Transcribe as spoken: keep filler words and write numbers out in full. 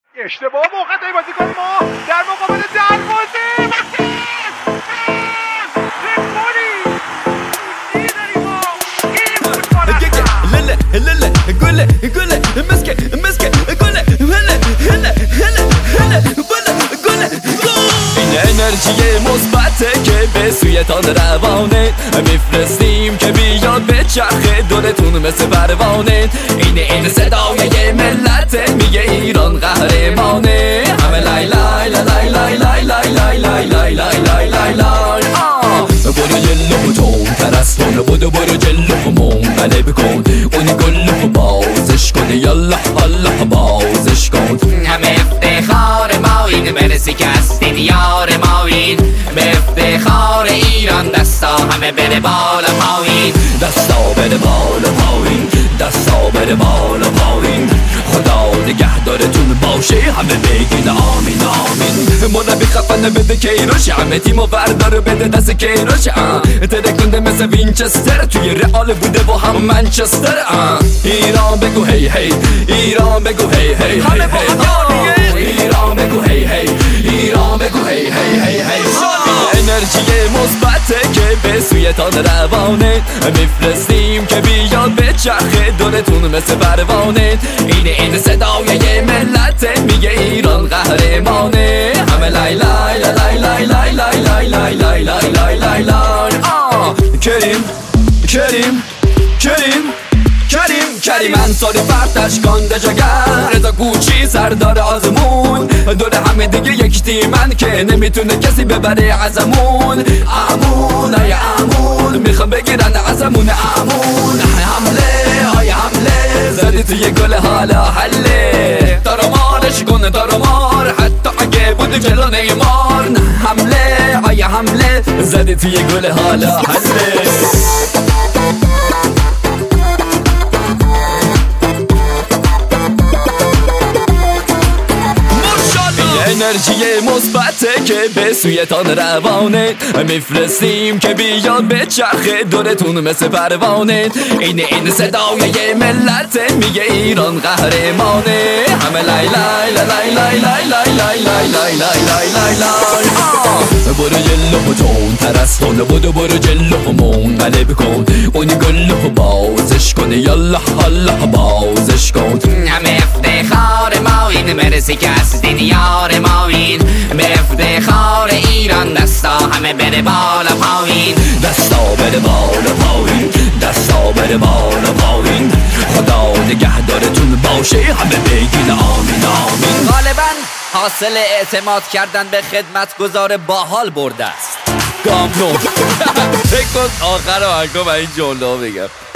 اشتباه موقع بازی کنیم ما در مقابل دروازه هلا قول قول مسكه مسكه قول هلا هلا هلا هلا قول قول این انرژی مثبته که به سویتان روانه میفرستیم که بیاد به چرخه دورتون مثل پروانه این این صدای ملت میگه ایران قهرمانه همه لای لای لای لای لای لای لای لای لای لای لای لای لای برو جلو تون ترستون بودو برو جلو منقلب کن اونی گلو بازش کن یالا الله بازش کن همه افتخار ما این برسی که هستین یار ما این به افتخار ایران دستا همه بره بالا پایین دستا بره بالا پایین دستا بره بالا پایین خدا نگهدارتون باشه همه بگین آمین آمین مربی خفن بده کیروش همه تیمو بردار بده دست کیروش ترکنده مثل وینچستر توی رئال بوده با هم منچستر ایران بگو هی هی ایران بگو هی هی هی هی ایران بگو هی هی ایران بگو هی هی هی هی انرژی مثبته که به سویتان روانه میفرستیم که بیاد به چرخه دورتون مثل پروانه این این صدای ملت میگه ایران قهرمانه همه لای لای لای لای لای لای لای لای لای لای لای لای لای کریم کریم کریم کریم کریم انصاری پرتش کنده جگر رضا کوچی سردار آزمون دور همه دیگه یک تیمن که نمیتونه کسی ببره ازمون امون ای امون میخوام بگیرن ازمون امون حمله های حمله زدی توی گل حالا حله دارمارش کنه دارمار حتی اگه بود جلو نیمار حمله های حمله زدی توی گل حالا حله انرژی مثبته که به سویتان روانه میفرستیم که بیاد به چرخه دورتون مثل پروانه این این صدای ملت میگه ایران قهرمانه همه لای لای لای لای لای لای لای لای لای لای لای لای لای برو جلو تون ترستون بودو برو جلو منقلب کن اونی گلو بازش کن یالا الله بازش کن همه افتخار ما این مرسی که هستین یار ما این به افتخار ایران دستا همه بره بالا پایین دستا بره بالا پایین دستا بره بالا پایین خدا نگهدارتون باشه همه بگین آمین آمین غالبا حاصل اعتماد کردن به خدمتگزار باحال برده است گام نو فکر کن آخر آهنگا و این جمله بگم